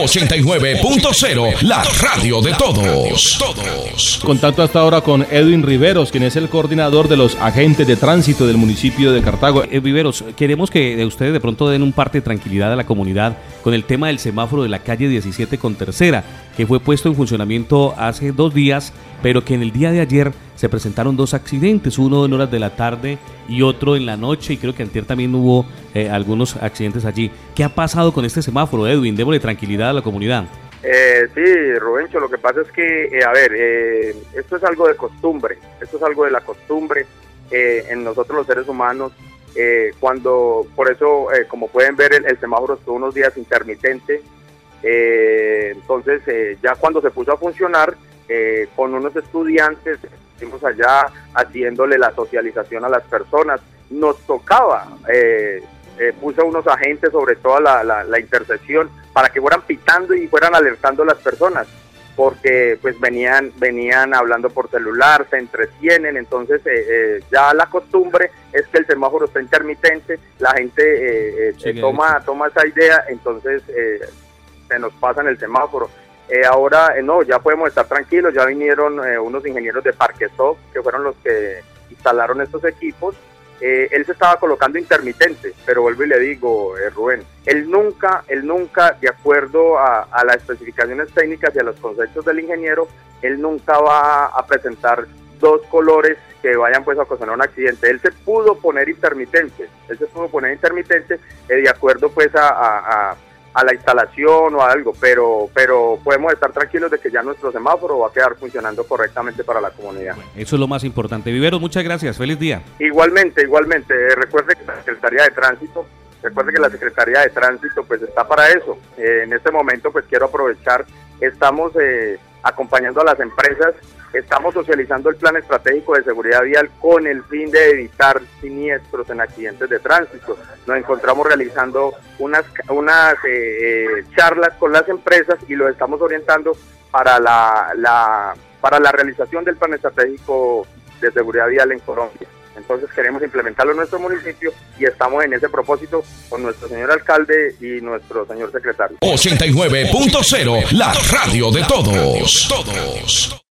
89.0, la radio de todos. Contacto hasta ahora con Edwin Riveros, quien es el coordinador de los agentes de tránsito del municipio de Cartago. Riveros, queremos que de ustedes de pronto den un parte de tranquilidad a la comunidad con el tema del semáforo de la calle 17 con Tercera, que fue puesto en funcionamiento hace 2 días, pero que en el día de ayer se presentaron 2 accidentes, uno en horas de la tarde y otro en la noche, y creo que antier también hubo algunos accidentes allí. ¿Qué ha pasado con este semáforo, Edwin? Démosle tranquilidad a la comunidad. Sí, Rubencho, lo que pasa es que, esto es algo de costumbre, esto es algo de la costumbre en nosotros los seres humanos, por eso, como pueden ver, el semáforo estuvo unos días intermitente, entonces ya cuando se puso a funcionar, con unos estudiantes, estuvimos allá haciéndole la socialización a las personas, nos tocaba, puse unos agentes sobre toda la intersección para que fueran pitando y fueran alertando a las personas, porque pues venían hablando por celular, se entretienen, entonces ya la costumbre es que el semáforo está intermitente, la gente toma esa idea, entonces se nos pasa en el semáforo. Ahora no, ya podemos estar tranquilos, ya vinieron unos ingenieros de Parquesoft, que fueron los que instalaron estos equipos. Él se estaba colocando intermitente, pero vuelvo y le digo, Rubén, él nunca, de acuerdo a las especificaciones técnicas y a los conceptos del ingeniero, él nunca va a presentar 2 colores que vayan pues a ocasionar un accidente. Él se pudo poner intermitente, de acuerdo pues a la instalación o a algo, pero podemos estar tranquilos de que ya nuestro semáforo va a quedar funcionando correctamente para la comunidad. Bueno, eso es lo más importante. Riveros, muchas gracias, feliz día. Igualmente, recuerde que la Secretaría de Tránsito pues está para eso. En este momento pues quiero aprovechar, estamos acompañando a las empresas, estamos socializando el plan estratégico de seguridad vial con el fin de evitar siniestros en accidentes de tránsito. Nos encontramos realizando unas charlas con las empresas y los estamos orientando para la realización del plan estratégico de seguridad vial en Colombia. Entonces queremos implementarlo en nuestro municipio y estamos en ese propósito con nuestro señor alcalde y nuestro señor secretario. 89.0, la radio de todos.